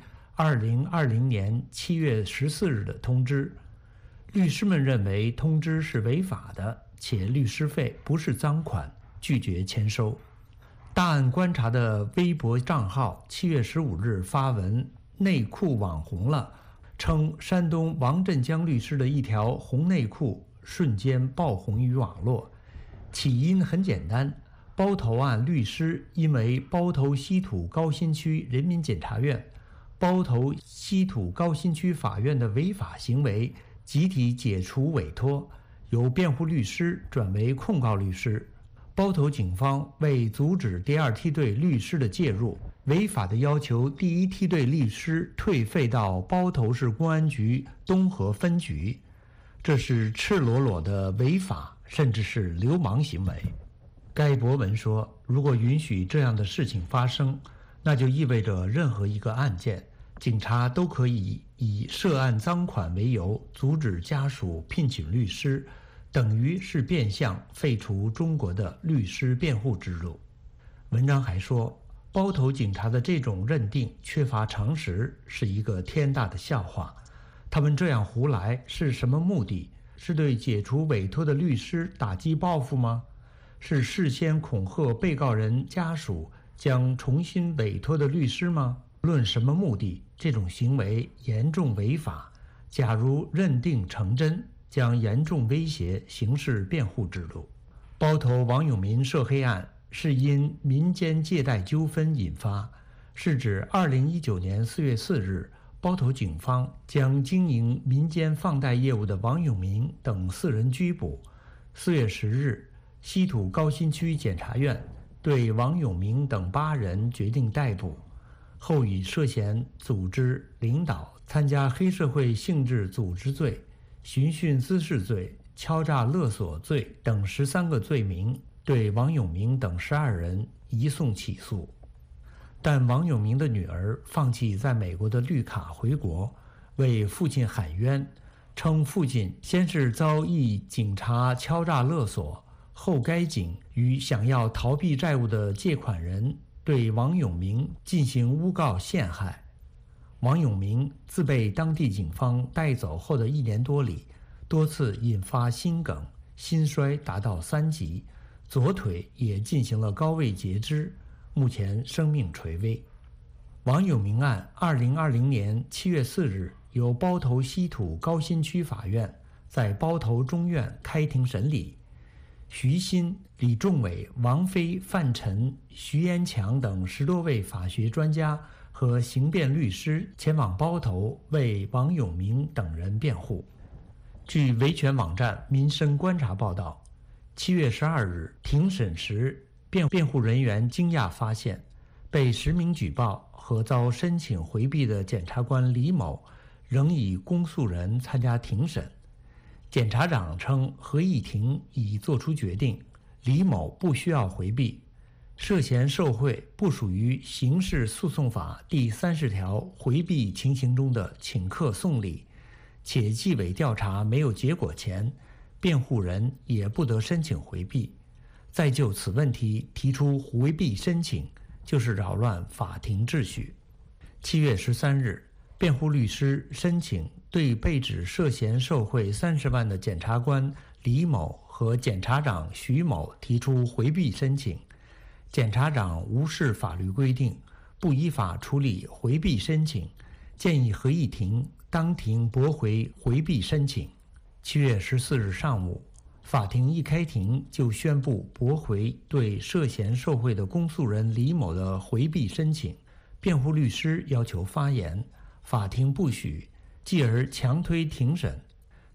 2020年7月14日的通知。律师们认为通知是违法的，且律师费不是赃款，拒绝签收。大案观察的微博账号7月15日发文，内裤网红了，称山东王振江律师的一条红内裤瞬间爆红于网络。起因很简单，包头案律师因为包头稀土高新区人民检察院、包头稀土高新区法院的违法行为集体解除委托，由辩护律师转为控告律师。包头警方为阻止第二梯队律师的介入，违法的要求第一梯队律师退费到包头市公安局东河分局，这是赤裸裸的违法，甚至是流氓行为。该博文说，如果允许这样的事情发生，那就意味着任何一个案件，警察都可以以涉案赃款为由阻止家属聘请律师，等于是变相废除中国的律师辩护制度。文章还说，包头警察的这种认定缺乏常识，是一个天大的笑话。他们这样胡来是什么目的？是对解除委托的律师打击报复吗？是事先恐吓被告人家属将重新委托的律师吗？无论什么目的，这种行为严重违法。假如认定成真，将严重威胁刑事辩护制度。包头王永民涉黑案是因民间借贷纠纷引发，是指2019年4月4日，包头警方将经营民间放贷业务的王永民等4人拘捕。4月10日，稀土高新区检察院对王永明等8人决定逮捕，后以涉嫌组织、领导、参加黑社会性质组织罪、寻衅滋事罪、敲诈勒索罪等13个罪名，对王永明等12人移送起诉。但王永明的女儿放弃在美国的绿卡回国，为父亲喊冤，称父亲先是遭一警察敲诈勒索，后该警与想要逃避债务的借款人对王永明进行诬告陷害。王永明自被当地警方带走后的1年多里，多次引发心梗，心衰达到3级，左腿也进行了高位截肢，目前生命垂危。王永明案2020年7月4日由包头稀土高新区法院在包头中院开庭审理。徐新、李仲伟、王飞、范晨、徐延强等10多位法学专家和刑辩律师前往包头为王永明等人辩护。据维权网站民生观察报道，7月12日庭审时，辩护人员惊讶发现，被实名举报和遭申请回避的检察官李某仍以公诉人参加庭审。检察长称，合议庭已作出决定，李某不需要回避，涉嫌受贿不属于刑事诉讼法第30条回避情形中的请客送礼，且纪委调查没有结果前，辩护人也不得申请回避。再就此问题提出回避申请，就是扰乱法庭秩序。7月13日，辩护律师申请对被指涉嫌受贿30万的检察官李某和检察长徐某提出回避申请，检察长无视法律规定，不依法处理回避申请，建议合议庭当庭驳回回避申请。7月14日上午，法庭一开庭就宣布驳回对涉嫌受贿的公诉人李某的回避申请。辩护律师要求发言，法庭不许，继而强推庭审。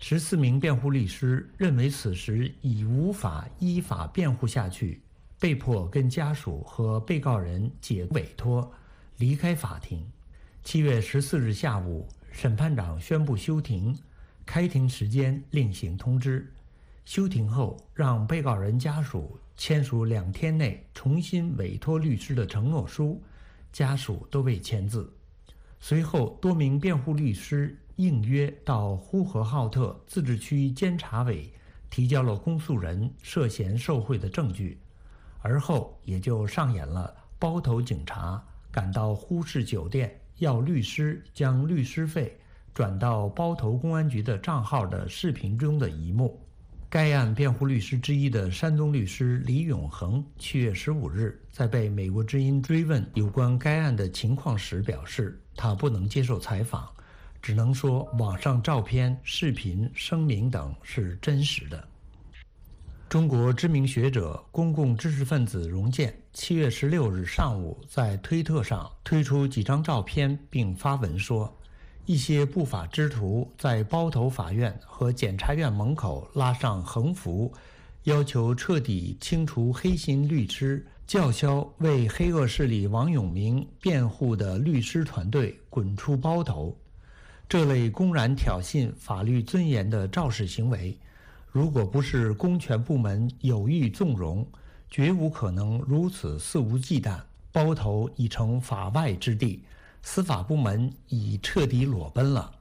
14名辩护律师认为此时已无法依法辩护下去，被迫跟家属和被告人解委托，离开法庭。7月14日下午，审判长宣布休庭，开庭时间另行通知。休庭后，让被告人家属签署2天内重新委托律师的承诺书，家属都未签字。随后，多名辩护律师应约到呼和浩特自治区监察委提交了公诉人涉嫌受贿的证据，而后也就上演了包头警察赶到呼市酒店要律师将律师费转到包头公安局的账号的视频中的一幕。该案辩护律师之一的山东律师李永恒7月15日在被美国之音追问有关该案的情况时表示，他不能接受采访，只能说网上照片、视频、声明等是真实的。中国知名学者、公共知识分子荣建7月16日上午在推特上推出几张照片，并发文说，一些不法之徒在包头法院和检察院门口拉上横幅，要求彻底清除黑心律师，叫嚣为黑恶势力王永明辩护的律师团队滚出包头。这类公然挑衅法律尊严的肇事行为，如果不是公权部门有意纵容，绝无可能如此肆无忌惮。包头已成法外之地，司法部门已彻底裸奔了。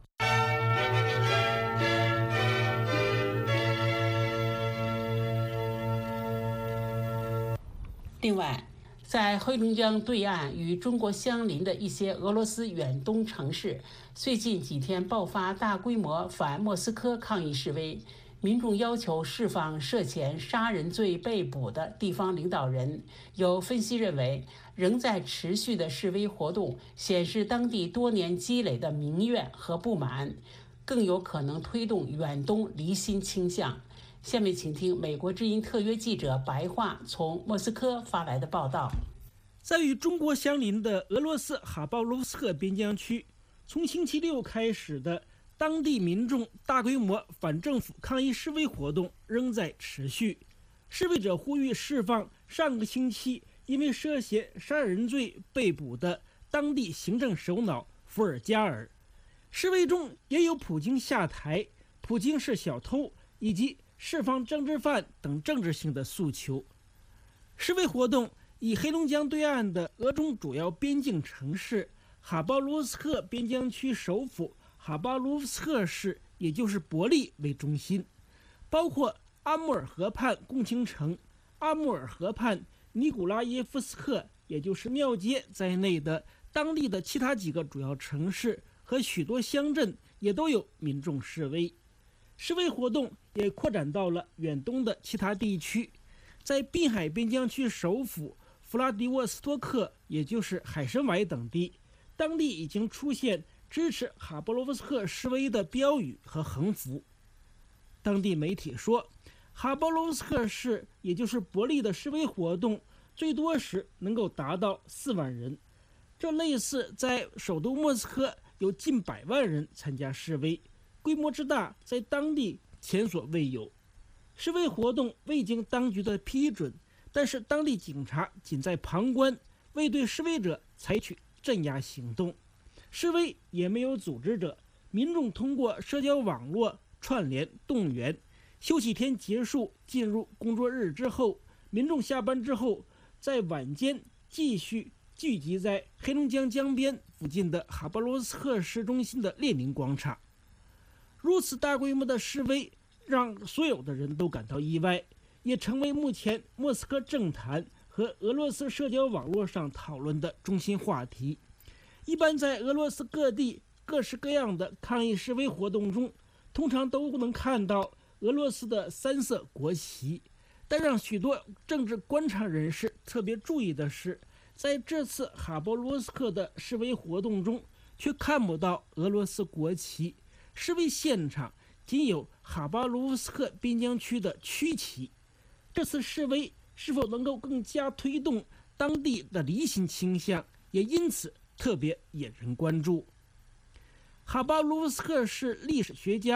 另外，在黑龙江对岸与中国相邻的一些俄罗斯远东城市，最近几天爆发大规模反莫斯科抗议示威，民众要求释放涉嫌杀人罪被捕的地方领导人。有分析认为，仍在持续的示威活动显示当地多年积累的民怨和不满，更有可能推动远东离心倾向。下面请听美国之音特约记者白桦从莫斯科发来的报道。 在与中国相邻的俄罗斯哈巴罗夫斯克边疆区，从星期六开始的当地民众大规模反政府抗议示威活动仍在持续。示威者呼吁释放上个星期因为涉嫌杀人罪被捕的当地行政首脑伏尔加尔。示威中也有普京下台、普京是小偷以及释放政治犯等政治性的诉求。示威活动以黑龙江对岸的俄中主要边境城市哈巴罗夫斯克边疆区首府哈巴罗夫斯克市，也就是伯利为中心，包括阿穆尔河畔共青城、阿穆尔河畔尼古拉耶夫斯克，也就是庙街在内的当地的其他几个主要城市和许多乡镇也都有民众示威。示威活动也扩展到了远东的其他地区，在滨海边疆区首府弗拉迪沃斯托克，也就是海参崴等地，当地已经出现支持哈巴罗夫斯克示威的标语和横幅。当地媒体说，哈巴罗夫斯克市，也就是伯利的示威活动最多时能够达到4万人，这类似在首都莫斯科有近100万人参加示威，规模之大在当地前所未有。示威活动未经当局的批准，但是当地警察仅在旁观，未对示威者采取镇压行动。示威也没有组织者，民众通过社交网络串联动员。休息天结束，进入工作日之后，民众下班之后，在晚间继续聚集在黑龙江江边附近的哈巴罗斯克市中心的列宁广场。如此大规模的示威让所有的人都感到意外，也成为目前莫斯科政坛和俄罗斯社交网络上讨论的中心话题。一般在俄罗斯各地各式各样的抗议示威活动中，通常都能看到俄罗斯的3色国旗，但让许多政治观察人士特别注意的是，在这次哈巴罗斯克的示威活动中却看不到俄罗斯国旗，示威现场仅有哈巴罗夫斯克边疆区的区旗。这次示威是否能够更加推动当地的离心倾向，也因此特别引人关注。哈巴罗夫斯克市历史学家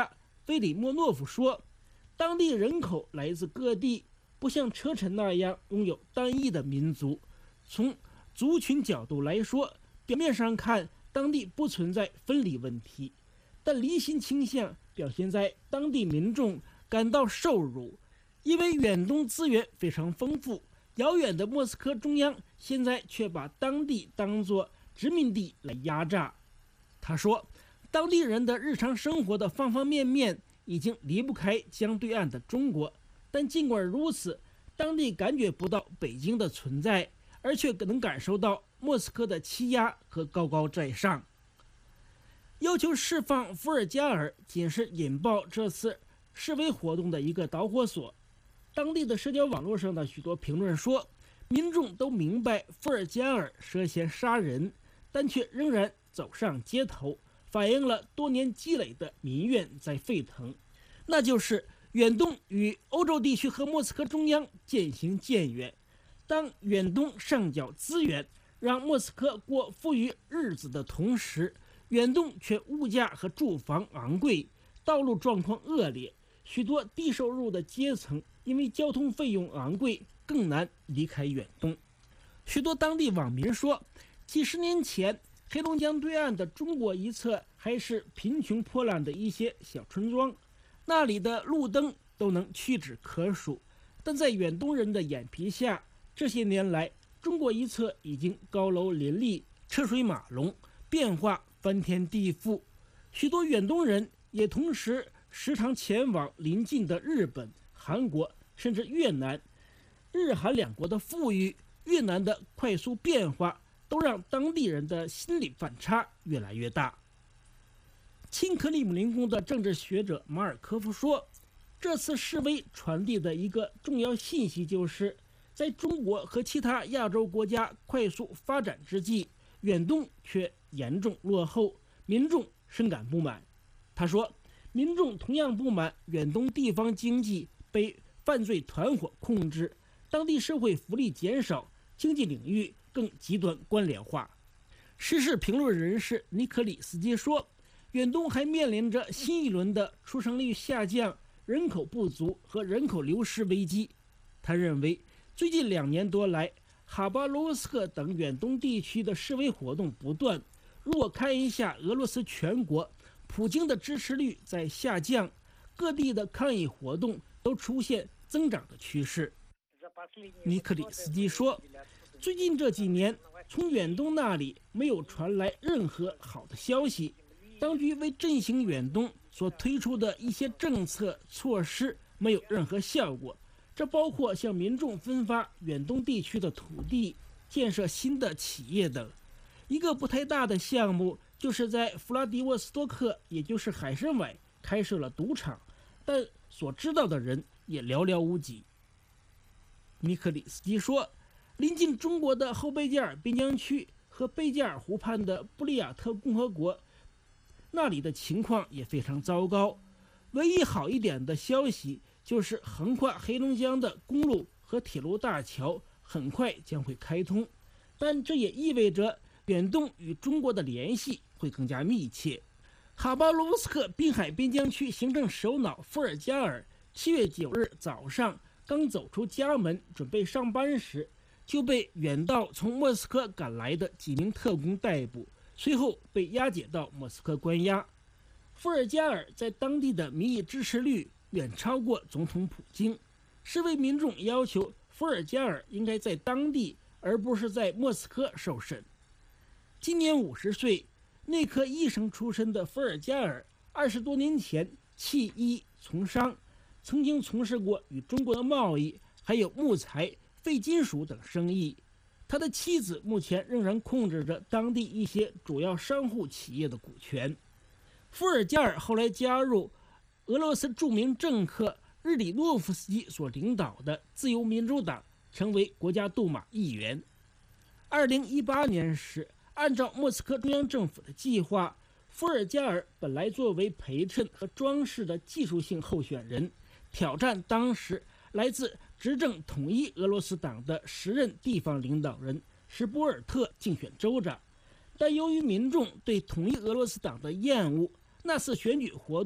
菲里莫诺夫说，当地人口来自各地，不像车臣那样拥有单一的民族。从族群角度来说，表面上看当地不存在分离问题，但离心倾向表现在当地民众感到受辱，因为远东资源非常丰富，遥远的莫斯科中央现在却把当地当作殖民地来压榨。他说，当地人的日常生活的方方面面已经离不开江对岸的中国，但尽管如此，当地感觉不到北京的存在，而却能感受到莫斯科的欺压和高高在上。要求释放伏尔加尔仅是引爆这次示威活动的一个导火索。当地的社交网络上的许多评论说，民众都明白伏尔加尔涉嫌杀人，但却仍然走上街头，反映了多年积累的民怨在沸腾，那就是远东与欧洲地区和莫斯科中央渐行渐远。当远东上缴资源，让莫斯科过富裕日子的同时，远东却物价和住房昂贵，道路状况恶劣，许多低收入的阶层因为交通费用昂贵，更难离开远东。许多当地网民说，几十年前黑龙江对岸的中国一侧还是贫穷破烂的一些小村庄，那里的路灯都能屈指可数，但在远东人的眼皮下，这些年来中国一侧已经高楼林立，车水马龙，变化翻天地覆。许多远东人也同时时常前往邻近的日本、韩国甚至越南。日韩两国的富裕，越南的快速变化，都让当地人的心理反差越来越大。亲克里姆林宫的政治学者马尔科夫说，这次示威传递的一个重要信息就是，在中国和其他亚洲国家快速发展之际，远东却严重落后，民众深感不满。他说，民众同样不满远东地方经济被犯罪团伙控制，当地社会福利减少，经济领域更极端官僚化。时事评论人士尼克里斯基说，远东还面临着新一轮的出生率下降、人口不足和人口流失危机。他认为，最近2年多来，哈巴罗夫斯克等远东地区的示威活动不断。如果看一下俄罗斯全国，普京的支持率在下降，各地的抗议活动都出现增长的趋势。尼克里斯基说，最近这几年，从远东那里没有传来任何好的消息，当局为振兴远东所推出的一些政策措施没有任何效果，这包括向民众分发远东地区的土地、建设新的企业等。一个不太大的项目就是在弗拉迪沃斯托克，也就是海参崴开设了赌场，但所知道的人也寥寥无几。尼克里斯基说，临近中国的后贝加尔边疆区和贝加尔湖畔的布里亚特共和国，那里的情况也非常糟糕。唯一好一点的消息就是横跨黑龙江的公路和铁路大桥很快将会开通，但这也意味着远东与中国的联系会更加密切。哈巴罗夫斯克滨海边疆区行政首脑伏尔加尔7月9日早上刚走出家门准备上班时，就被远道从莫斯科赶来的几名特工逮捕，随后被押解到莫斯科关押。伏尔加尔在当地的民意支持率远超过总统普京，示威民众要求伏尔加尔应该在当地而不是在莫斯科受审。今年50岁，内科医生出身的伏尔加尔20多年前弃医从商，曾经从事过与中国的贸易，还有木材、废金属等生意。他的妻子目前仍然控制着当地一些主要商户企业的股权。伏尔加尔后来加入俄罗斯著名政客日里诺夫斯基所领导的自由民主党，成为国家杜马议员。2018年时，按照莫斯科中央政府的计划，伏尔加尔本来作为陪衬和装饰的技术性候选人，挑战当时来自执政统一俄罗斯党的时任地方领导人什波尔特竞选州长。但由于民众对统一俄罗斯党的厌恶，那次选举活动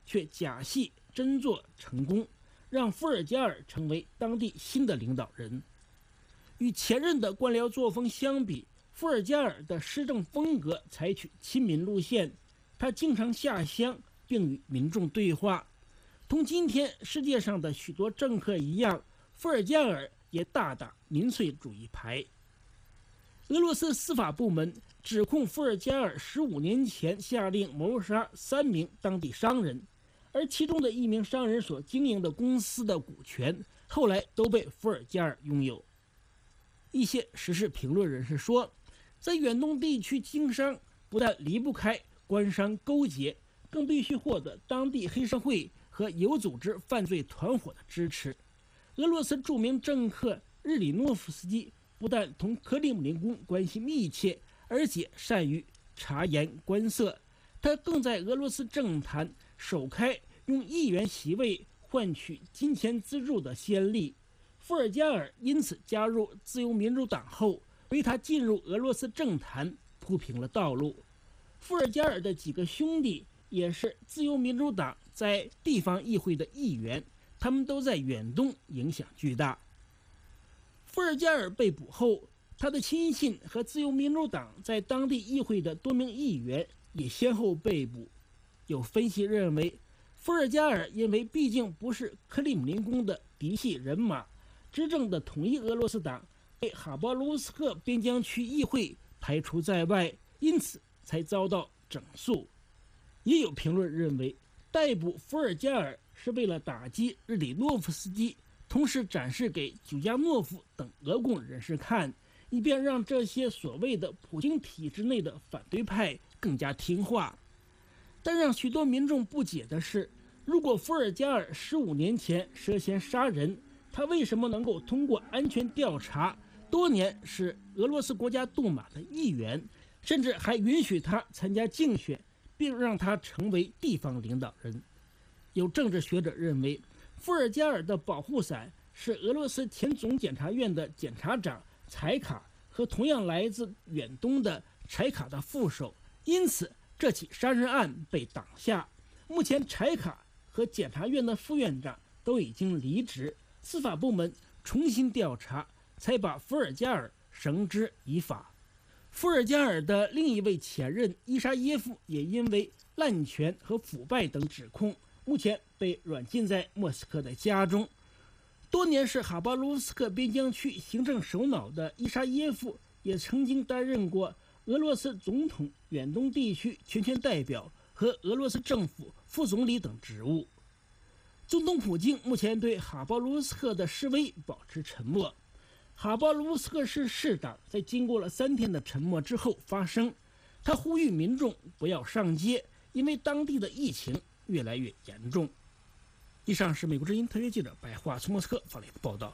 却假戏真做成功，让伏尔加尔成为当地新的领导人。与前任的官僚作风相比，伏尔加尔的施政风格采取亲民路线，他经常下乡并与民众对话。同今天世界上的许多政客一样，伏尔加尔也大打民粹主义牌。俄罗斯司法部门指控伏尔加尔15年前下令谋杀3名当地商人，而其中的1名商人所经营的公司的股权后来都被伏尔加尔拥有。一些时事评论人士说，在远东地区经商不但离不开官商勾结，更必须获得当地黑社会和有组织犯罪团伙的支持。俄罗斯著名政客日里诺夫斯基不但同克里姆林宫关系密切，而且善于察言观色。他更在俄罗斯政坛首开用议员席位换取金钱资助的先例。伏尔加尔因此加入自由民主党后，为他进入俄罗斯政坛铺平了道路。伏尔加尔的几个兄弟也是自由民主党在地方议会的议员，他们都在远东影响巨大。伏尔加尔被捕后，他的亲信和自由民主党在当地议会的多名议员也先后被捕。有分析认为，伏尔加尔因为毕竟不是克里姆林宫的嫡系人马，执政的统一俄罗斯党被哈巴罗斯克边疆区议会排除在外，因此才遭到整肃。也有评论认为，逮捕伏尔加尔是为了打击日里诺夫斯基，同时展示给久加诺夫等俄共人士看，以便让这些所谓的普京体制内的反对派更加听话。但让许多民众不解的是，如果伏尔加尔15年前涉嫌杀人，他为什么能够通过安全调查，多年是俄罗斯国家杜马的议员，甚至还允许他参加竞选，并让他成为地方领导人？有政治学者认为，伏尔加尔的保护伞是俄罗斯前总检察院的检察长柴卡和同样来自远东的柴卡的副手，因此这起杀人案被挡下。目前柴卡和检察院的副院长都已经离职，司法部门重新调查，才把伏尔加尔绳之以法。伏尔加尔的另一位前任伊沙耶夫也因为滥权和腐败等指控，目前被软禁在莫斯科的家中。多年是哈巴罗夫斯克边疆区行政首脑的伊沙耶夫，也曾经担任过俄罗斯总统远东地区全权代表和俄罗斯政府副总理等职务。总统普京目前对哈巴罗夫斯克的示威保持沉默。哈巴罗夫斯克市市长在经过了3天的沉默之后发声，他呼吁民众不要上街，因为当地的疫情越来越严重。以上是美国之音特约记者白桦从莫斯科发来的报道。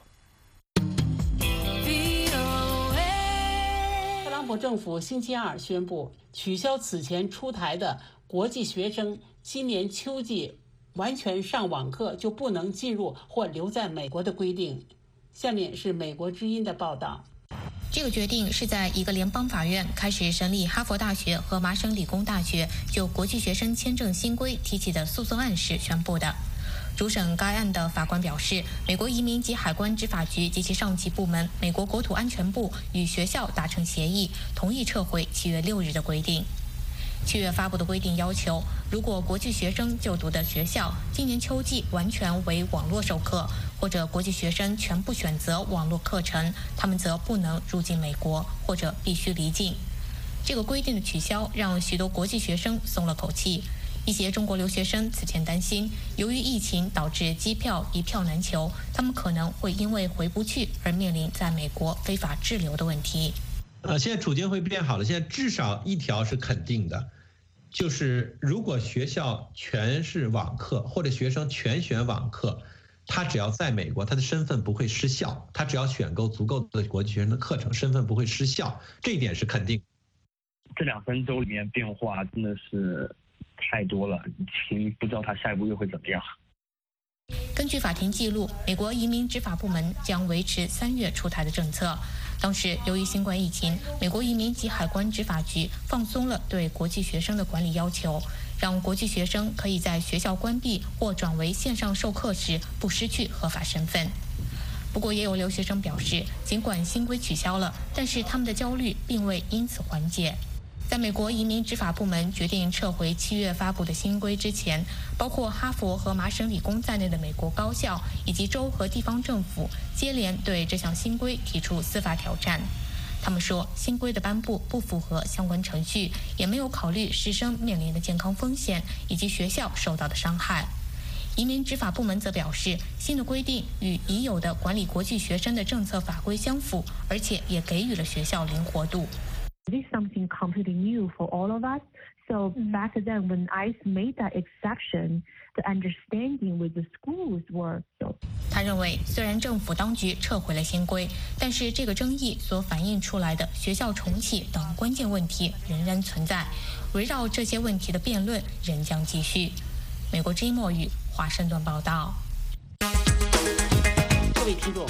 特朗普政府星期二宣布取消此前出台的国际学生今年秋季完全上网课就不能进入或留在美国的规定。下面是美国之音的报道。 这个决定是在一个联邦法院开始审理哈佛大学和麻省理工大学就国际学生签证新规提起的诉讼案时宣布的。主审该案的法官表示，美国移民及海关执法局及其上级部门美国国土安全部与学校达成协议，同意撤回7月6日的规定。7月发布的规定要求，如果国际学生就读的学校今年秋季完全为网络授课，或者国际学生全部选择网络课程，他们则不能入境美国，或者必须离境。这个规定的取消让许多国际学生松了口气。一些中国留学生此前担心，由于疫情导致机票一票难求，他们可能会因为回不去而面临在美国非法滞留的问题。 现在处境会变好了。现在至少一条是肯定的，就是如果学校全是网课，或者学生全选网课，他只要在美国，他的身份不会失效。他只要选购足够的国际学生的课程，身份不会失效，这一点是肯定。 这2-3周里面变化真的是太多了，不知道他下一步又会怎么样。 根据法庭记录，美国移民执法部门将维持3月出台的政策。当时由于新冠疫情，美国移民及海关执法局放松了对国际学生的管理要求， 让国际学生可以在学校关闭或转为线上授课时不失去合法身份。不过，也有留学生表示，尽管新规取消了，但是他们的焦虑并未因此缓解。在美国移民执法部门决定撤回7月发布的新规之前，包括哈佛和麻省理工在内的美国高校以及州和地方政府接连对这项新规提出司法挑战。他们说，新规的颁布不符合相关程序，也没有考虑师生面临的健康风险以及学校受到的伤害。移民执法部门则表示，新的规定与已有的管理国际学生的政策法规相符，而且也给予了学校灵活度。 This is something completely new for all of us. So back then, when ICE made that exception, the understanding with the schools were. 他认为，虽然政府当局撤回了新规，但是这个争议所反映出来的学校重启等关键问题仍然存在，围绕这些问题的辩论仍将继续。美国之音墨语华盛顿报道。 各位听众，